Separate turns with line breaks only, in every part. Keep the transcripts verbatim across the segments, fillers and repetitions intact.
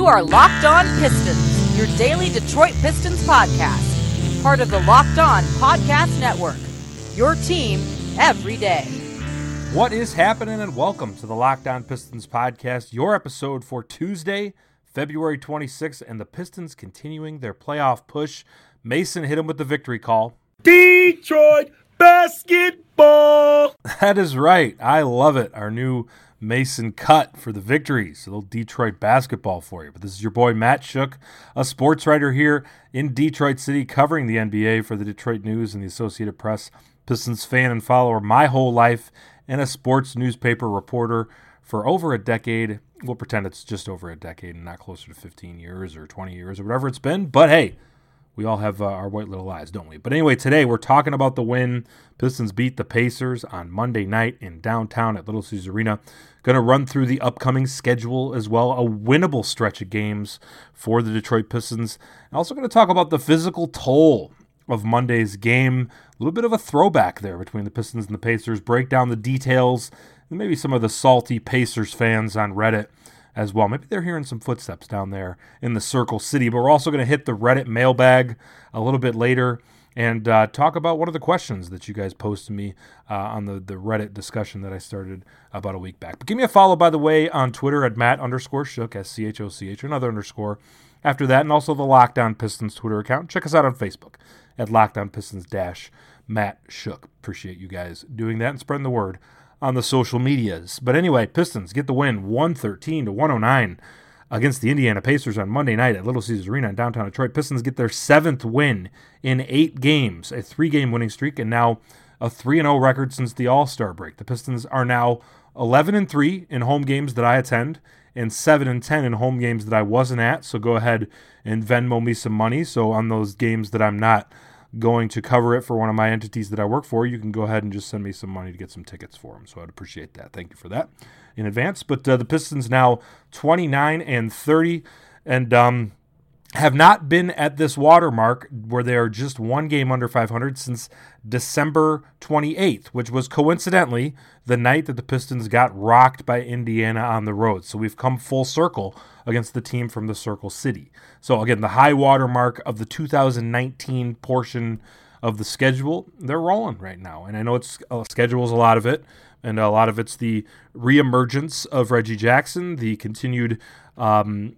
You are Locked On Pistons, your daily Detroit Pistons podcast. Part of the Locked On Podcast Network, your team every day.
What is happening, and welcome to the Locked On Pistons podcast, your episode for Tuesday, February twenty-sixth, and the Pistons continuing their playoff push. Mason hit him with the victory call.
Detroit basketball!
That is right. I love it. Our new Mason cut for the victories. A little Detroit basketball for you. But this is your boy Matt Shook, a sports writer here in Detroit City, covering the N B A for the Detroit News and the Associated Press. Pistons fan and follower my whole life, and a sports newspaper reporter for over a decade. We'll pretend it's just over a decade and not closer to fifteen years or twenty years or whatever it's been. But hey, we all have uh, our white little lies, don't we? But anyway, today we're talking about the win. Pistons beat the Pacers on Monday night in downtown at Little Caesars Arena. Going to run through the upcoming schedule as well, a winnable stretch of games for the Detroit Pistons. I'm also going to talk about the physical toll of Monday's game. A little bit of a throwback there between the Pistons and the Pacers. Break down the details, and maybe some of the salty Pacers fans on Reddit as well. Maybe they're hearing some footsteps down there in the Circle City. But we're also going to hit the Reddit mailbag a little bit later and uh, talk about one of the questions that you guys posted to me uh, on the, the Reddit discussion that I started about a week back. But give me a follow, by the way, on Twitter at Matt underscore Shook, S C H O C H, another underscore after that, and also the Locked On Pistons Twitter account. Check us out on Facebook at Locked On Pistons dash Matt Shook. Appreciate you guys doing that and spreading the word on the social medias. But anyway, Pistons get the win one thirteen to one oh nine against the Indiana Pacers on Monday night at Little Caesars Arena in downtown Detroit. Pistons get their seventh win in eight games, a three-game winning streak, and now a three and oh record since the All-Star break. The Pistons are now eleven and three in home games that I attend and seven and ten in home games that I wasn't at. So go ahead and Venmo me some money. So on those games that I'm not going to cover it for one of my entities that I work for, you can go ahead and just send me some money to get some tickets for them. So I'd appreciate that. Thank you for that in advance. But uh, the Pistons now twenty-nine and thirty and um, have not been at this watermark where they are just one game under five hundred since December twenty-eighth, which was coincidentally the night that the Pistons got rocked by Indiana on the road. So we've come full circle against the team from the Circle City. So again, the high water mark of the two thousand nineteen portion of the schedule, they're rolling right now. And I know it's uh, schedule is a lot of it, and a lot of it's the reemergence of Reggie Jackson, the continued um,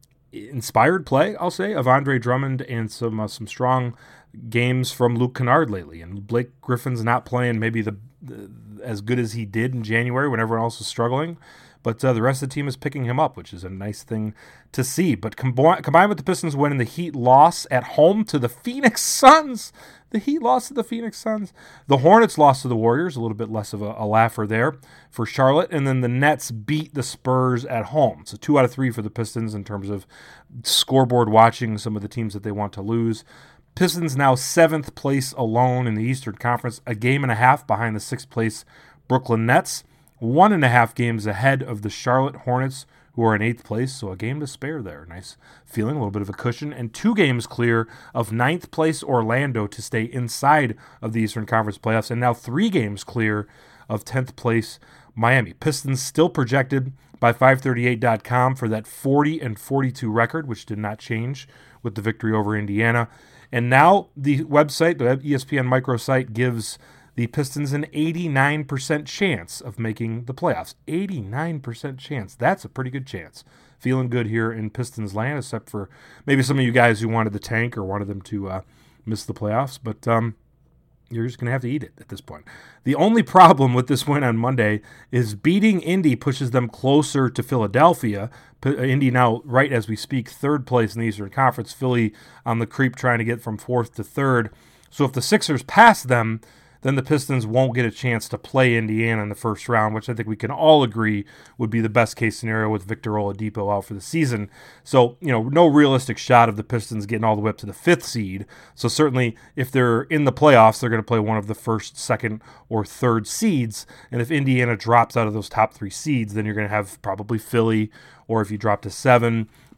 inspired play, I'll say, of Andre Drummond, and some uh, some strong games from Luke Kennard lately. And Blake Griffin's not playing maybe the, the as good as he did in January when everyone else was struggling. But uh, the rest of the team is picking him up, which is a nice thing to see. But combi- combined with the Pistons win and the Heat loss at home to the Phoenix Suns, the Heat lost to the Phoenix Suns. The Hornets lost to the Warriors, a little bit less of a, a laugher there for Charlotte. And then the Nets beat the Spurs at home. So two out of three for the Pistons in terms of scoreboard watching some of the teams that they want to lose. Pistons now seventh place alone in the Eastern Conference, a game and a half behind the sixth place Brooklyn Nets. One and a half games ahead of the Charlotte Hornets, who are in eighth place, so a game to spare there. Nice feeling, a little bit of a cushion. And two games clear of ninth place Orlando to stay inside of the Eastern Conference playoffs, and now three games clear of tenth place Miami. Pistons still projected by five thirty-eight dot com for that forty and forty-two record, which did not change with the victory over Indiana. And now the website, the E S P N microsite, gives the Pistons an eighty-nine percent chance of making the playoffs. eighty-nine percent chance. That's a pretty good chance. Feeling good here in Pistons land, except for maybe some of you guys who wanted the tank or wanted them to uh, miss the playoffs. But um, you're just going to have to eat it at this point. The only problem with this win on Monday is beating Indy pushes them closer to Philadelphia. P- Indy now, right as we speak, third place in the Eastern Conference. Philly on the creep trying to get from fourth to third. So if the Sixers pass them, then the Pistons won't get a chance to play Indiana in the first round, which I think we can all agree would be the best case scenario with Victor Oladipo out for the season. So, you know, no realistic shot of the Pistons getting all the way up to the fifth seed. So certainly if they're in the playoffs, they're going to play one of the first, second, or third seeds. And if Indiana drops out of those top three seeds, then you're going to have probably Philly, or if you drop to seven,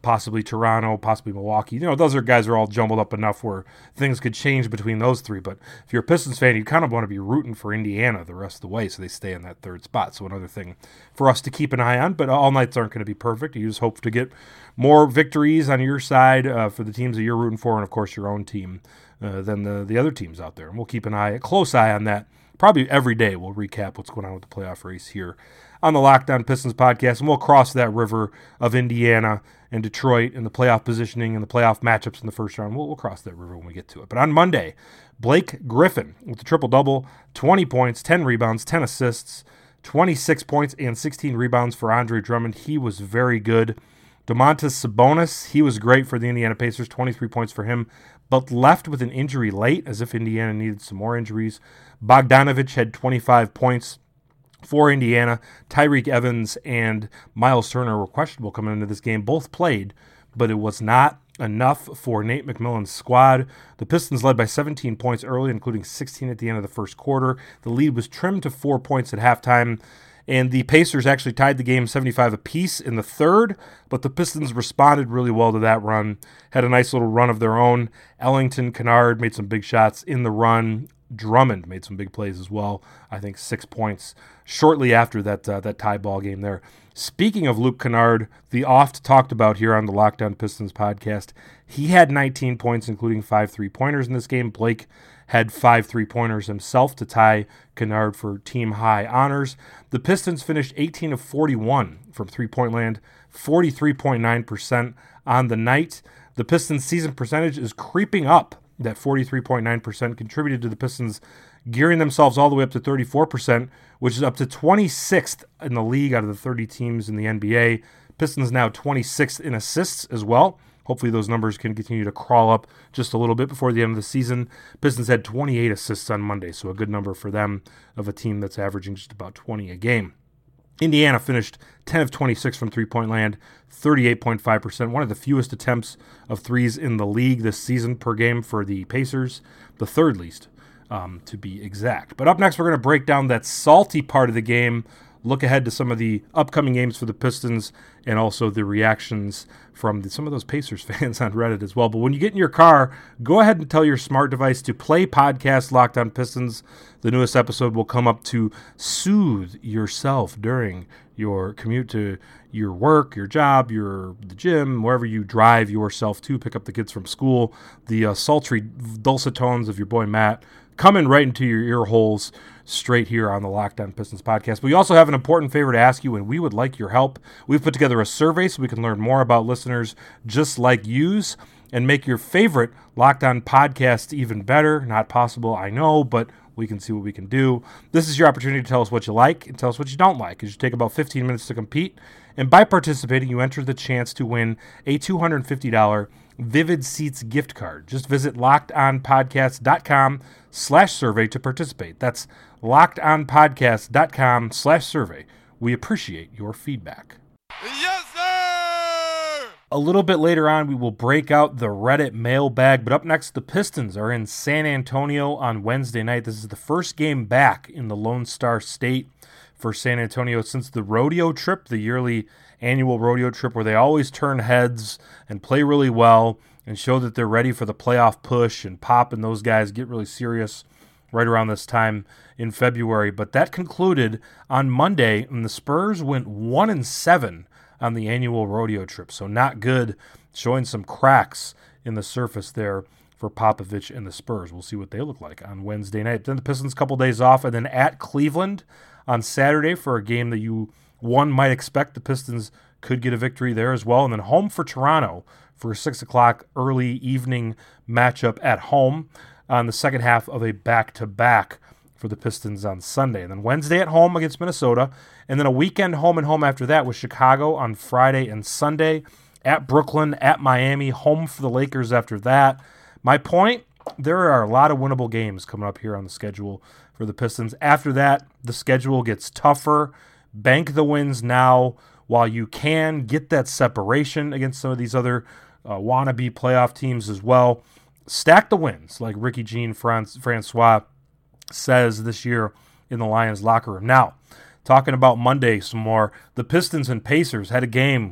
possibly Toronto, possibly Milwaukee. You know, those are guys are all jumbled up enough where things could change between those three. But if you're a Pistons fan, you kind of want to be rooting for Indiana the rest of the way so they stay in that third spot. So another thing for us to keep an eye on. But all nights aren't going to be perfect. You just hope to get more victories on your side uh, for the teams that you're rooting for and, of course, your own team uh, than the, the other teams out there. And we'll keep an eye, a close eye on that. Probably every day we'll recap what's going on with the playoff race here on the Locked On Pistons podcast, and we'll cross that river of Indiana and Detroit and the playoff positioning and the playoff matchups in the first round. We'll, we'll cross that river when we get to it. But on Monday, Blake Griffin with the triple-double, twenty points, ten rebounds, ten assists, twenty-six points, and sixteen rebounds for Andre Drummond. He was very good. Domantas Sabonis, he was great for the Indiana Pacers, twenty-three points for him, but left with an injury late, as if Indiana needed some more injuries. Bogdanovich had twenty-five points for Indiana. Tyreek Evans and Miles Turner were questionable coming into this game. Both played, but it was not enough for Nate McMillan's squad. The Pistons led by seventeen points early, including sixteen at the end of the first quarter. The lead was trimmed to four points at halftime, and the Pacers actually tied the game seventy-five apiece in the third, but the Pistons responded really well to that run, had a nice little run of their own. Ellington, Kennard made some big shots in the run. Drummond made some big plays as well. I think six points shortly after that uh, that tie ball game there. Speaking of Luke Kennard, the oft talked about here on the Locked On Pistons podcast, he had nineteen points, including five three-pointers in this game. Blake had five three-pointers himself to tie Kennard for team high honors. The Pistons finished eighteen of forty-one from three-point land, forty-three point nine percent on the night. The Pistons' season percentage is creeping up. That forty-three point nine percent contributed to the Pistons gearing themselves all the way up to thirty-four percent, which is up to twenty-sixth in the league out of the thirty teams in the N B A. Pistons now twenty-sixth in assists as well. Hopefully those numbers can continue to crawl up just a little bit before the end of the season. Pistons had twenty-eight assists on Monday, so a good number for them of a team that's averaging just about twenty a game. Indiana finished ten of twenty-six from three-point land, thirty-eight point five percent, one of the fewest attempts of threes in the league this season per game for the Pacers, the third least, um, to be exact. But up next, we're going to break down that salty part of the game, look ahead to some of the upcoming games for the Pistons, and also the reactions from the, some of those Pacers fans on Reddit as well. But when you get in your car, go ahead and tell your smart device to play podcast Locked On Pistons. The newest episode will come up to soothe yourself during your commute to your work, your job, your the gym, wherever you drive yourself to pick up the kids from school. The uh, sultry, dulcet tones of your boy Matt coming right into your ear holes straight here on the Locked On Pistons podcast. But we also have an important favor to ask you, and we would like your help. We've put together a survey so we can learn more about listeners just like yous and make your favorite Locked On podcast even better. Not possible, I know, but we can see what we can do. This is your opportunity to tell us what you like and tell us what you don't like. It should take about fifteen minutes to compete. And by participating, you enter the chance to win a two hundred fifty dollars Vivid Seats gift card. Just visit lockedonpodcast.com slash survey to participate. That's lockedonpodcast.com slash survey. We appreciate your feedback.
Yes, sir!
A little bit later on, we will break out the Reddit mailbag. But up next, the Pistons are in San Antonio on Wednesday night. This is the first game back in the Lone Star State for San Antonio since the rodeo trip, the yearly annual rodeo trip where they always turn heads and play really well and show that they're ready for the playoff push, and Pop and those guys get really serious right around this time in February. But that concluded on Monday, and the Spurs went one and seven on the annual rodeo trip. So not good, showing some cracks in the surface there for Popovich and the Spurs. We'll see what they look like on Wednesday night. Then the Pistons a couple days off, and then at Cleveland on Saturday for a game that you, one, might expect the Pistons could get a victory there as well. And then home for Toronto for a six o'clock early evening matchup at home on the second half of a back-to-back for the Pistons on Sunday. And then Wednesday at home against Minnesota, and then a weekend home and home after that with Chicago on Friday and Sunday, at Brooklyn, at Miami, home for the Lakers after that. My point, there are a lot of winnable games coming up here on the schedule for the Pistons. After that, the schedule gets tougher. Bank the wins now while you can. Get that separation against some of these other uh, wannabe playoff teams as well. Stack the wins, like Ricky Jean Francois says this year in the Lions locker room. Now, talking about Monday some more, the Pistons and Pacers had a game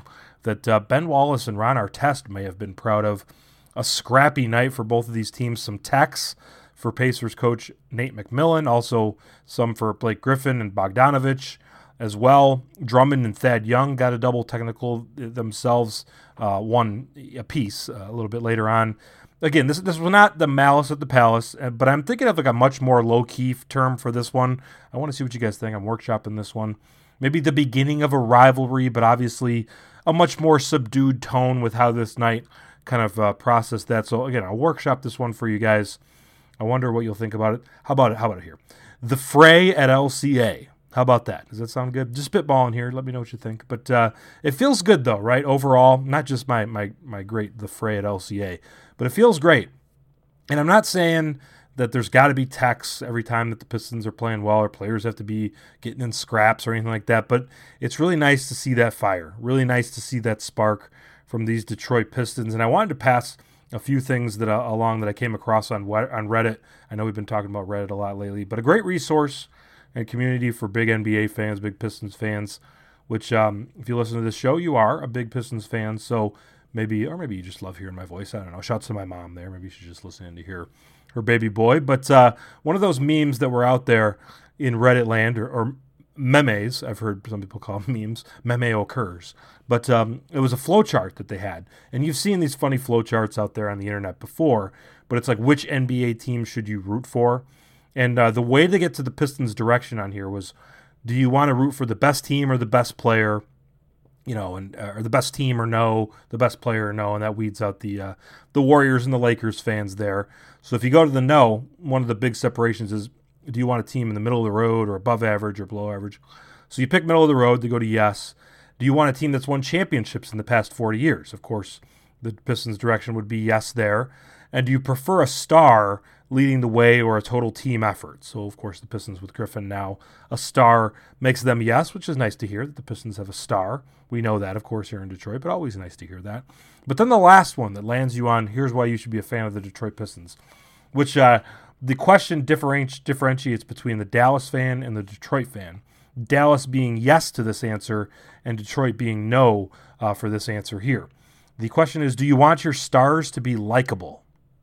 that uh, Ben Wallace and Ron Artest may have been proud of. A scrappy night for both of these teams. Some techs for Pacers coach Nate McMillan, also some for Blake Griffin and Bogdanovich as well. Drummond and Thad Young got a double technical themselves, uh, one apiece uh, a little bit later on. Again, this this was not the malice at the palace, but I'm thinking of like a much more low-key term for this one. I want to see what you guys think. I'm workshopping this one. Maybe the beginning of a rivalry, but obviously a much more subdued tone with how this night kind of uh, processed that. So again, I'll workshop this one for you guys. I wonder what you'll think about it. How about it? How about it here? The Fray at L C A. How about that? Does that sound good? Just spitballing here. Let me know what you think. But uh, it feels good though, right? Overall, not just my my my great The Fray at L C A, but it feels great. And I'm not saying that there's got to be techs every time that the Pistons are playing well or players have to be getting in scraps or anything like that. But it's really nice to see that fire. Really nice to see that spark from these Detroit Pistons. And I wanted to pass a few things that uh, along that I came across on on Reddit. I know we've been talking about Reddit a lot lately, but a great resource and community for big N B A fans, big Pistons fans, which um, if you listen to this show, you are a big Pistons fan. So maybe, or maybe you just love hearing my voice. I don't know. Shouts to my mom there. Maybe she's just listening to hear her baby boy. But uh, one of those memes that were out there in Reddit land, or, or memes, I've heard some people call them memes, meme occurs. But um, it was a flow chart that they had. And you've seen these funny flow charts out there on the internet before, but it's like, which N B A team should you root for? And uh, the way to get to the Pistons' direction on here was, do you want to root for the best team or the best player? You know, and uh, or the best team or no, the best player or no, and that weeds out the uh, the Warriors and the Lakers fans there. So if you go to the no, one of the big separations is, do you want a team in the middle of the road or above average or below average? So you pick middle of the road to go to yes. Do you want a team that's won championships in the past forty years? Of course, the Pistons' direction would be yes there. And do you prefer a star leading the way or a total team effort? So, of course, the Pistons with Griffin now, a star makes them yes, which is nice to hear that the Pistons have a star. We know that, of course, here in Detroit, but always nice to hear that. But then the last one that lands you on, here's why you should be a fan of the Detroit Pistons, which uh, the question differenti- differentiates between the Dallas fan and the Detroit fan. Dallas being yes to this answer and Detroit being no uh, for this answer here. The question is, do you want your stars to be likable?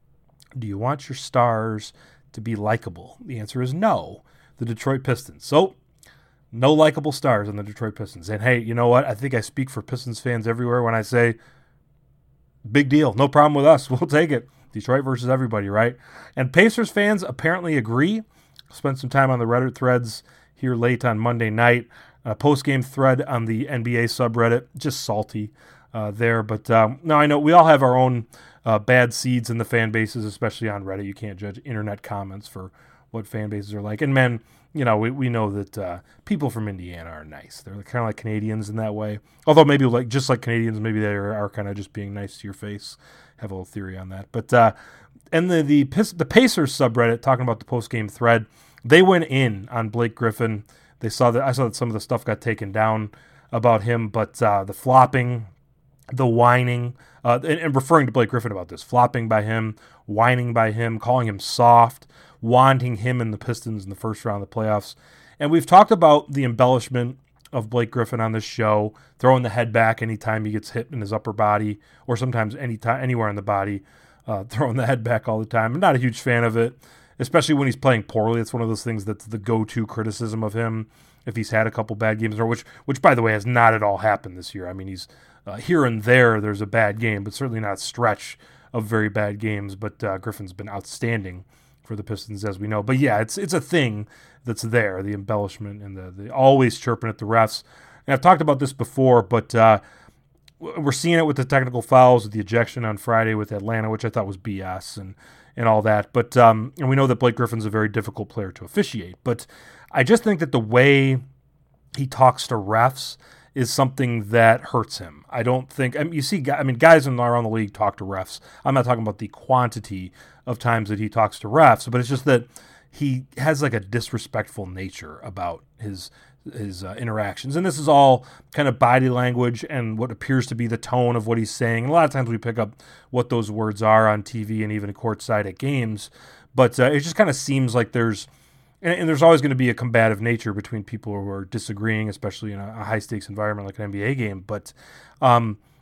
Do you want your stars to be likable? The answer is no, the Detroit Pistons. So, no likable stars on the Detroit Pistons. And hey, you know what? I think I speak for Pistons fans everywhere when I say, big deal. No problem with us. We'll take it. Detroit versus everybody, right? And Pacers fans apparently agree. Spent some time on the Reddit threads here late on Monday night. A post-game thread on the N B A subreddit. Just salty uh, there. But um, no, I know we all have our own uh, bad seeds in the fan bases, especially on Reddit. You can't judge internet comments for what fan bases are like. And men, you know, we, we know that uh, people from Indiana are nice. They're kind of like Canadians in that way. Although maybe like just like Canadians, maybe they are, are kind of just being nice to your face. Have a little theory on that. But uh, and the the the Pacers subreddit, talking about the post-game thread, they went in on Blake Griffin. They saw that I saw that some of the stuff got taken down about him, but uh, the flopping, the whining, uh, and, and referring to Blake Griffin about this, flopping by him, whining by him, calling him soft, wanting him in the Pistons in the first round of the playoffs. And we've talked about the embellishment of Blake Griffin on this show, throwing the head back anytime he gets hit in his upper body, or sometimes any time, anywhere in the body, uh, throwing the head back all the time. I'm not a huge fan of it, especially when he's playing poorly. It's one of those things that's the go-to criticism of him if he's had a couple bad games, or which, which by the way, has not at all happened this year. I mean, he's uh, here and there, there's a bad game, but certainly not a stretch of very bad games. But uh, Griffin's been outstanding for the Pistons, as we know. But yeah, it's it's a thing that's there, the embellishment and the, the always chirping at the refs. And I've talked about this before, but uh, we're seeing it with the technical fouls, with the ejection on Friday with Atlanta, which I thought was B S and, and all that. But um, and we know that Blake Griffin's a very difficult player to officiate. But I just think that the way he talks to refs is something that hurts him. I don't think, I mean, you see, I mean, guys in around the league talk to refs. I'm not talking about the quantity of times that he talks to refs, but it's just that he has like a disrespectful nature about his his uh, interactions. And this is all kind of body language and what appears to be the tone of what he's saying. And a lot of times we pick up what those words are on T V and even courtside at games. But uh, it just kind of seems like there's, and, and there's always going to be a combative nature between people who are disagreeing, especially in a, a high-stakes environment like an N B A game. But um,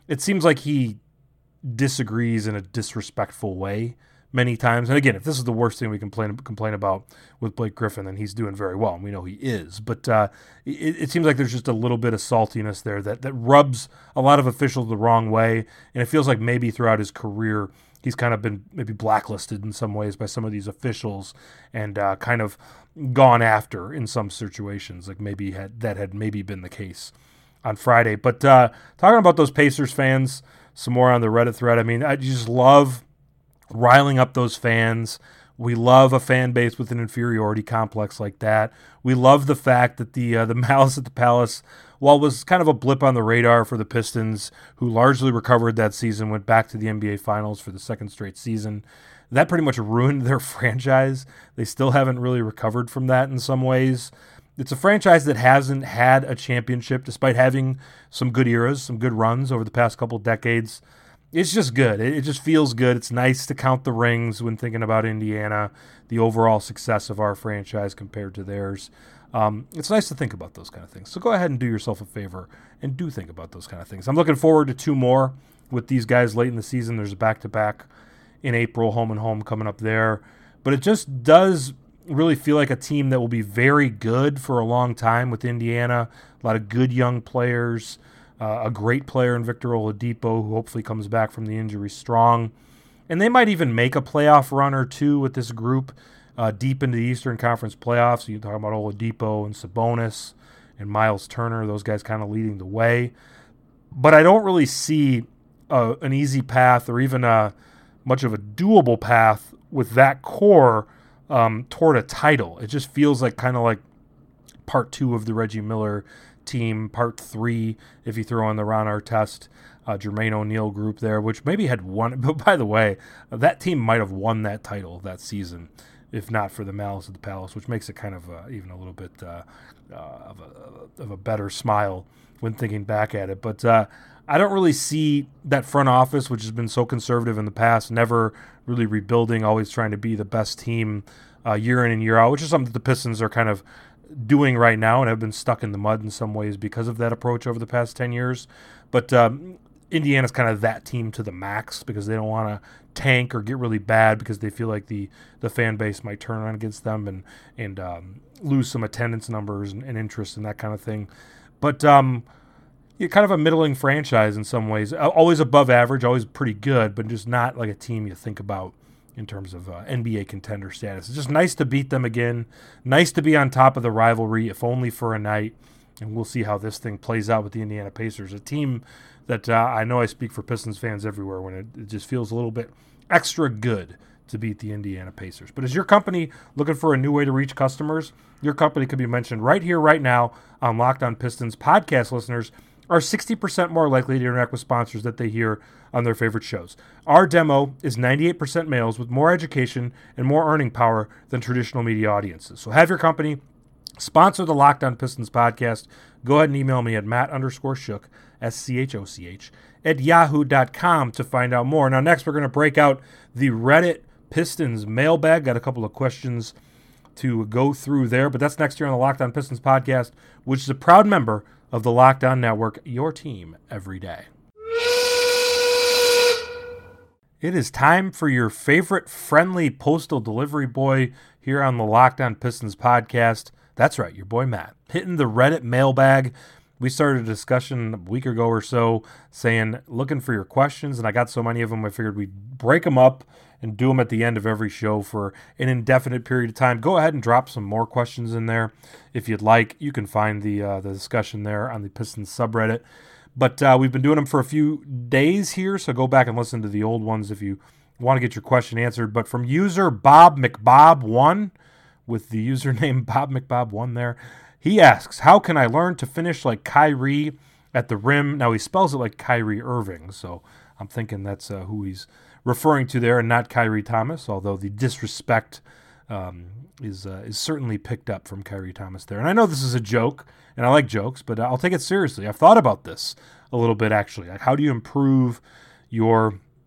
it seems like he disagrees in a disrespectful way many times. And again, if this is the worst thing we complain complain about with Blake Griffin, then he's doing very well, and we know he is. But uh, it, it seems like there's just a little bit of saltiness there that, that rubs a lot of officials the wrong way, and it feels like maybe throughout his career he's kind of been maybe blacklisted in some ways by some of these officials and uh, kind of gone after in some situations, like maybe had, that had maybe been the case on Friday. But uh, talking about those Pacers fans, some more on the Reddit thread, I mean, I just love riling up those fans. We love a fan base with an inferiority complex like that. We love the fact that the uh, the Malice at the Palace, while it was kind of a blip on the radar for the Pistons, who largely recovered that season, went back to the N B A Finals for the second straight season, that pretty much ruined their franchise. They still haven't really recovered from that in some ways. It's a franchise that hasn't had a championship despite having some good eras, some good runs over the past couple decades. It's just good. It just feels good. It's nice to count the rings when thinking about Indiana, the overall success of our franchise compared to theirs. Um, it's nice to think about those kind of things. So go ahead and do yourself a favor and do think about those kind of things. I'm looking forward to two more with these guys late in the season. There's a back-to-back in April, home and home coming up there. But it just does really feel like a team that will be very good for a long time with Indiana. A lot of good young players. Uh, a great player in Victor Oladipo, who hopefully comes back from the injury strong. And they might even make a playoff run or two with this group uh, deep into the Eastern Conference playoffs. You talk about Oladipo and Sabonis and Miles Turner, those guys kind of leading the way. But I don't really see uh, an easy path or even a, much of a doable path with that core um, toward a title. It just feels like kind of like part two of the Reggie Miller team, part three, if you throw in the Ron Artest, uh, Jermaine O'Neal group there, which maybe had won. But by the way, that team might have won that title that season, if not for the Malice at the Palace, which makes it kind of uh, even a little bit uh, uh, of, a, of a better smile when thinking back at it. But uh, I don't really see that front office, which has been so conservative in the past, never really rebuilding, always trying to be the best team uh, year in and year out, which is something that the Pistons are kind of doing right now and have been stuck in the mud in some ways because of that approach over the past ten years. But um, Indiana's kind of that team to the max because they don't want to tank or get really bad because they feel like the, the fan base might turn on against them and, and um, lose some attendance numbers and, and interest and that kind of thing. But um, you're kind of a middling franchise in some ways, always above average, always pretty good, but just not like a team you think about in terms of uh, N B A contender status. It's just nice to beat them again. Nice to be on top of the rivalry, if only for a night. And we'll see how this thing plays out with the Indiana Pacers, a team that uh, I know I speak for Pistons fans everywhere when it, it just feels a little bit extra good to beat the Indiana Pacers. But is your company looking for a new way to reach customers? Your company could be mentioned right here, right now on Locked On Pistons. Podcast listeners are sixty percent more likely to interact with sponsors that they hear on their favorite shows. Our demo is ninety-eight percent males with more education and more earning power than traditional media audiences. So have your company sponsor the Locked On Pistons podcast. Go ahead and email me at Matt underscore Schoch, S C H O C H, at yahoo dot com to find out more. Now, next, we're going to break out the Reddit Pistons mailbag. Got a couple of questions to go through there, but that's next year on the Locked On Pistons podcast, which is a proud member of the Locked On Network, your team every day. It is time for your favorite friendly postal delivery boy here on the Locked On Pistons podcast. That's right, your boy Matt, hitting the Reddit mailbag. We started a discussion a week ago or so saying, looking for your questions, and I got so many of them, I figured we'd break them up and do them at the end of every show for an indefinite period of time. Go ahead and drop some more questions in there if you'd like. You can find the uh, the discussion there on the Pistons subreddit. But uh, we've been doing them for a few days here, so go back and listen to the old ones if you want to get your question answered. But from user Bob McBob one, with the username Bob McBob one there, he asks, how can I learn to finish like Kyrie at the rim? Now, he spells it like Kyrie Irving, so I'm thinking that's uh, who he's referring to there and not Kyrie Thomas, although the disrespect um, is uh, is certainly picked up from Kyrie Thomas there. And I know this is a joke, and I like jokes, but I'll take it seriously. I've thought about this a little bit, actually. Like, how do you improve your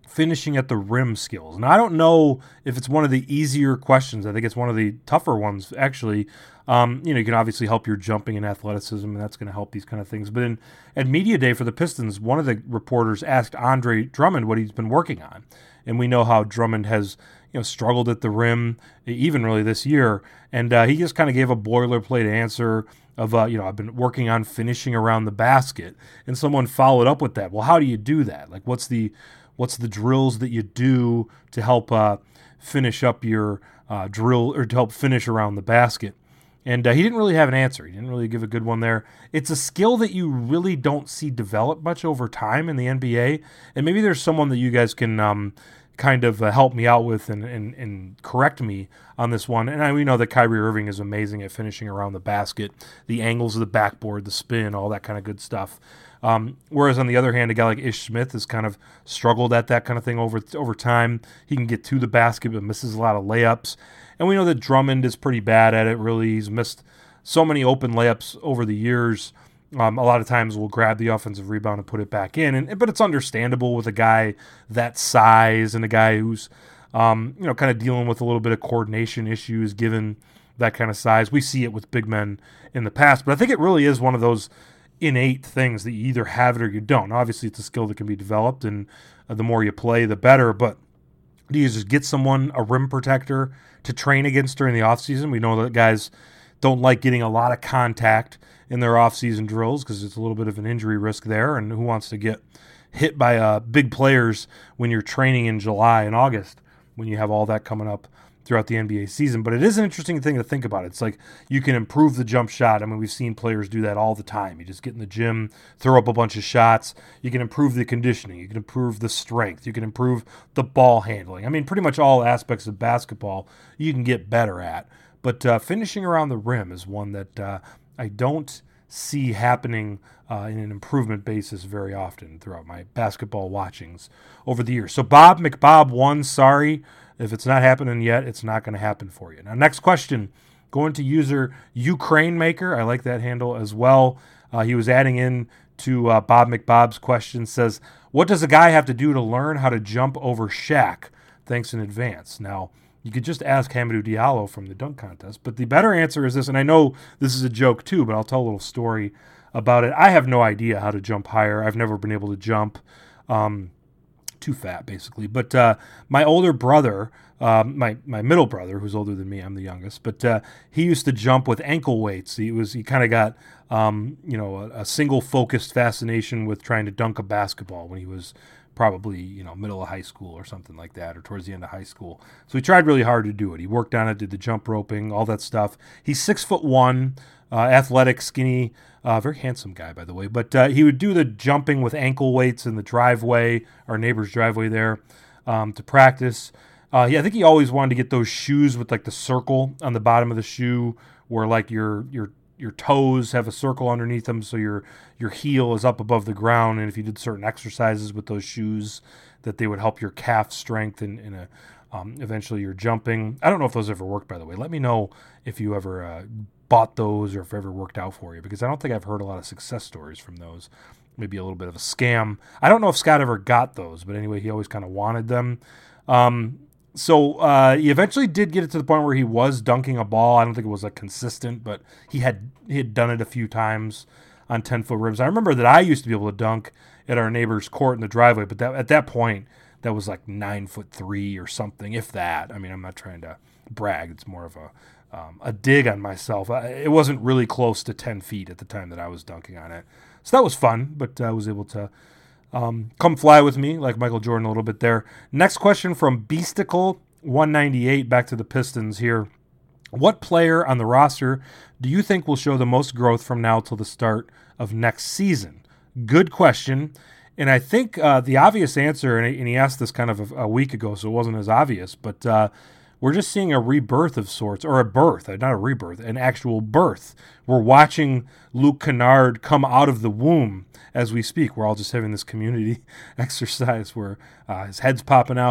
finishing at the rim skills. And I don't know if it's one of the easier questions. I think it's one of the tougher ones, actually. Um, you know, you can obviously help your jumping and athleticism, and that's going to help these kind of things. But in, at Media Day for the Pistons, one of the reporters asked Andre Drummond what he's been working on. And we know how Drummond has, you know, struggled at the rim, even really this year. And uh, he just kind of gave a boilerplate answer of, uh, you know, I've been working on finishing around the basket. And someone followed up with that. Well, how do you do that? Like, what's the what's the drills that you do to help uh, finish up your uh, drill, or to help finish around the basket? And uh, he didn't really have an answer. He didn't really give a good one there. It's a skill that you really don't see develop much over time in the N B A. And maybe there's someone that you guys can um, kind of uh, help me out with and, and, and correct me on this one. And I, we know that Kyrie Irving is amazing at finishing around the basket, the angles of the backboard, the spin, all that kind of good stuff. Um, whereas on the other hand, a guy like Ish Smith has kind of struggled at that kind of thing over over time. He can get to the basket but misses a lot of layups. And we know that Drummond is pretty bad at it, really. He's missed so many open layups over the years. Um, a lot of times we'll grab the offensive rebound and put it back in. And, but it's understandable with a guy that size and a guy who's um, you know, kind of dealing with a little bit of coordination issues given that kind of size. We see it with big men in the past. But I think it really is one of those innate things that you either have it or you don't. Obviously, it's a skill that can be developed, and uh, the more you play, the better. But do you just get someone, a rim protector, to train against during the offseason? We know that guys don't like getting a lot of contact in their offseason drills because it's a little bit of an injury risk there, and who wants to get hit by uh, big players when you're training in July and August when you have all that coming up throughout the N B A season. But it is an interesting thing to think about. It's like you can improve the jump shot. I mean, we've seen players do that all the time. You just get in the gym, throw up a bunch of shots. You can improve the conditioning. You can improve the strength. You can improve the ball handling. I mean, pretty much all aspects of basketball you can get better at. But uh, finishing around the rim is one that uh, I don't see happening uh, in an improvement basis very often throughout my basketball watchings over the years. So Bob McBob won. Sorry. If it's not happening yet, it's not going to happen for you. Now, next question, going to user Ukraine Maker. I like that handle as well. Uh, he was adding in to uh, Bob McBob's question, says, what does a guy have to do to learn how to jump over Shaq? Thanks in advance. Now, you could just ask Hamidou Diallo from the dunk contest, but the better answer is this, and I know this is a joke too, but I'll tell a little story about it. I have no idea how to jump higher. I've never been able to jump. Um, too fat, basically. But uh, my older brother, um, my my middle brother, who's older than me, I'm the youngest, but uh, he used to jump with ankle weights. He was he kind of got um, you know a, a single focused fascination with trying to dunk a basketball when he was probably you know middle of high school or something like that, or towards the end of high school. So he tried really hard to do it. He worked on it, did the jump roping, all that stuff. He's six foot one, uh, athletic, skinny. Uh, very handsome guy, by the way. But uh, he would do the jumping with ankle weights in the driveway, our neighbor's driveway there, um, to practice. Uh, yeah, I think he always wanted to get those shoes with like the circle on the bottom of the shoe, where like your your your toes have a circle underneath them, so your your heel is up above the ground. And if you did certain exercises with those shoes, that they would help your calf strength and, and a, um, eventually your jumping. I don't know if those ever worked, by the way. Let me know if you ever uh, bought those or if ever worked out for you, because I don't think I've heard a lot of success stories from those. Maybe a little bit of a scam. I don't know if Scott ever got those, but anyway, he always kind of wanted them. Um, so uh, he eventually did get it to the point where he was dunking a ball. I don't think it was like consistent, but he had he had done it a few times on ten-foot rims. I remember that I used to be able to dunk at our neighbor's court in the driveway, but that, at that point, that was like nine foot three or something, if that. I mean, I'm not trying to brag. It's more of a Um, a dig on myself. It wasn't really close to ten feet at the time that I was dunking on it. So that was fun, but I was able to um, come fly with me, like Michael Jordan a little bit there. Next question from Beasticle one ninety-eight, back to the Pistons here. What player on the roster do you think will show the most growth from now till the start of next season? Good question. And I think uh, the obvious answer, and he asked this kind of a, a week ago, so it wasn't as obvious, but uh, we're just seeing a rebirth of sorts, or a birth, not a rebirth, an actual birth. We're watching Luke Kennard come out of the womb as we speak. We're all just having this community exercise where uh, his head's popping out,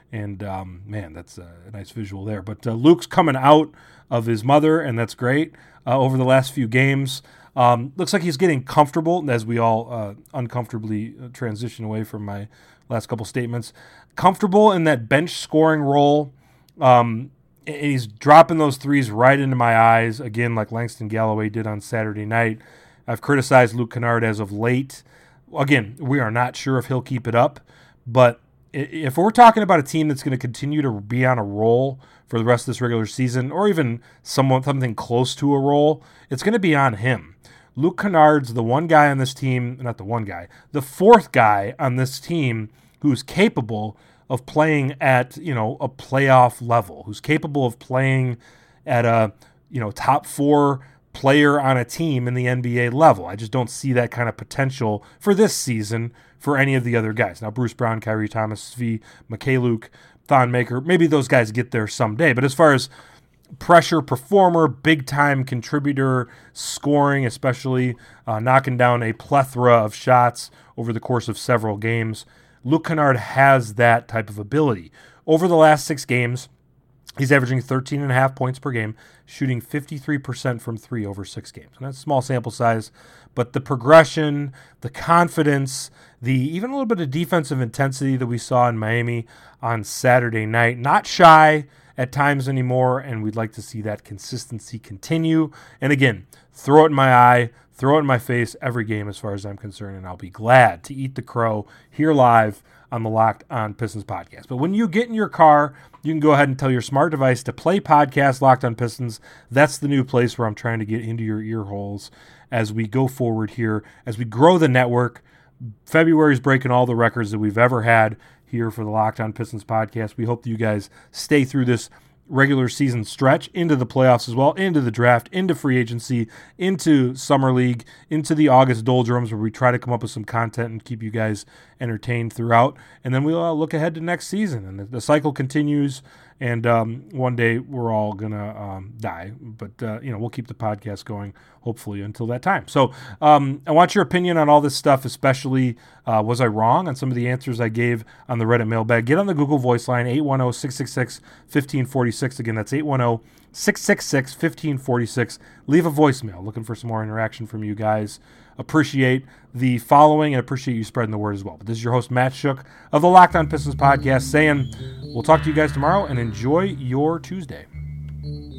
And, um, man, that's a nice visual there. But uh, Luke's coming out of his mother, and that's great uh, over the last few games. Um, looks like he's getting comfortable, as we all uh, uncomfortably transition away from my last couple statements. Comfortable in that bench scoring role. Um, and he's dropping those threes right into my eyes, again, like Langston Galloway did on Saturday night. I've criticized Luke Kennard as of late. Again, we are not sure if he'll keep it up, but if we're talking about a team that's going to continue to be on a roll for the rest of this regular season, or even somewhat something close to a roll, it's going to be on him. Luke Kennard's the one guy on this team, not the one guy, the fourth guy on this team who's capable of playing at, you know, a playoff level, who's capable of playing at a, you know, top four player on a team in the N B A level. I just don't see that kind of potential for this season for any of the other guys. Now, Bruce Brown, Kyrie Thomas, Svi, Mikhailuk, Thon Maker, maybe those guys get there someday. But as far as pressure performer, big-time contributor, scoring, especially uh, knocking down a plethora of shots over the course of several games, Luke Kennard has that type of ability. Over the last six games, he's averaging thirteen and a half points per game, shooting fifty-three percent from three over six games. And that's a small sample size, but the progression, the confidence, the even a little bit of defensive intensity that we saw in Miami on Saturday night, not shy at times anymore, and we'd like to see that consistency continue. And again, throw it in my eye, throw it in my face every game as far as I'm concerned, and I'll be glad to eat the crow here live on the Locked On Pistons podcast. But when you get in your car, you can go ahead and tell your smart device to play podcast Locked On Pistons. That's the new place where I'm trying to get into your ear holes as we go forward here, as we grow the network. February is breaking all the records that we've ever had here for the Locked On Pistons podcast. We hope that you guys stay through this regular season stretch into the playoffs as well, into the draft, into free agency, into summer league, into the August doldrums where we try to come up with some content and keep you guys entertained throughout. And then we'll uh, look ahead to next season. And the, the cycle continues, and um, one day we're all going to um, die. But, uh, you know, we'll keep the podcast going, hopefully, until that time. So um, I want your opinion on all this stuff, especially uh, was I wrong on some of the answers I gave on the Reddit mailbag? Get on the Google Voice line, eight one zero, six six six, one five four six. Again, that's eight one zero, six six six, one five four six. Leave a voicemail. Looking for some more interaction from you guys. Appreciate the following and appreciate you spreading the word as well. But this is your host, Matt Shook of the Locked On Pistons podcast, saying we'll talk to you guys tomorrow and enjoy your Tuesday.